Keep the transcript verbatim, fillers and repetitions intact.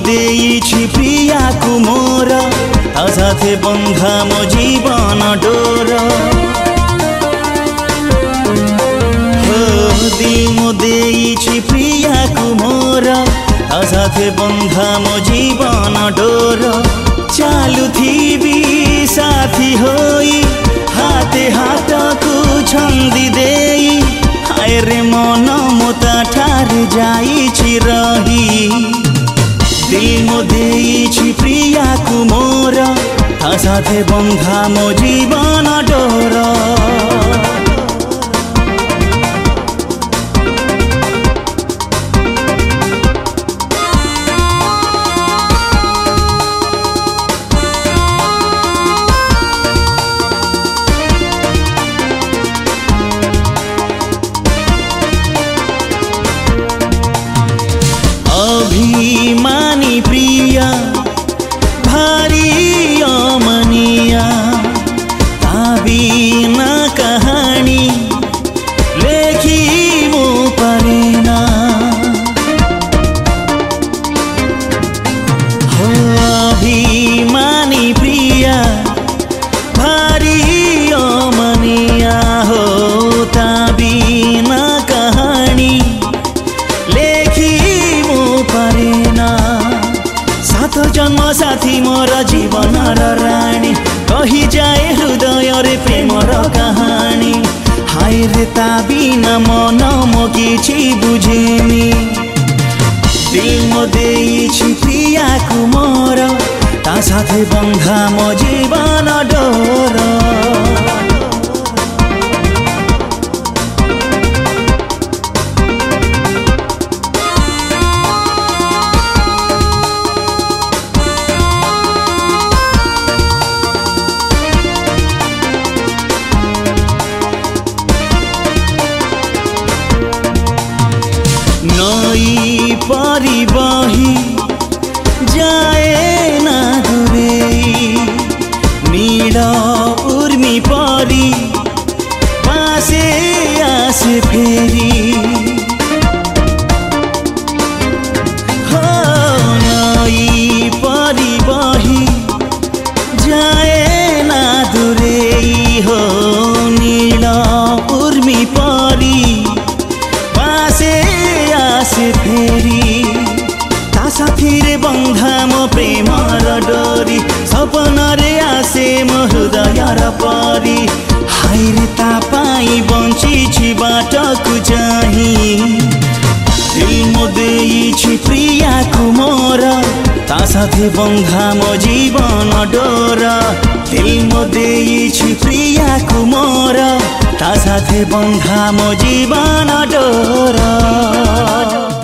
ଦେଇଛି ପ୍ରିୟାକୁ ମୋର ତା ସାଥେ ବନ୍ଧା ମୋ ଜୀବନ ଡୋର ଦିଲ ମୁଁ ଦେଇଛି ପ୍ରିୟାକୁ ମୋର ତା ସାଥେ ବନ୍ଧା ମୋ ଜୀବନ ଡୋର ଚାଲୁଥିବି ସାଥୀ ହୋଇ ହାତେ ହାତକୁ ଛନ୍ଦି ଦେଇ ହାୟରେ ମନ ମୁଁ ତା ଠାରେ ଯାଇଛି ରହି ଦିଲ ମୁଁ ଦେଇଛି ପ୍ରିୟାକୁ ମୋର ତା ସାଥେ ବନ୍ଧା ମୋ ଜୀବନ ଡୋର अभिमानी प्रिया भारी अमनिया ता बिना कहानी लेखी मो परेना हो अभिमानी प्रिया भारी अमनिया हो ता बिना कहानी सात जन्म साथी मोर जीवन राणी कही जाए हृदय रे प्रेमर कहानी हाय रे ता बिना मन मो किछि बुझेनी दिल मो देइछि प्रियाकु मोर ता साथे बंधा मो जीवन डोर नई परी बही जाए ना दूरे नील उर्मी परी पासे आसे फेरी हो नई परी बही जाए ना दूरे हो नील उर्मी परी से फेरी ता साथी रे बंधा मो प्रेमर डोरी सपन रे आसे मो हृदयर परी हाय रे ता पाई बंचिछि बाटकु चाही दिल मो देइछि प्रियाकु मोर ता साथे बंधा मो जीवन डोर दिल मो देइछि प्रियाकु मोर ता साथे बंधा मो जीवन डोर।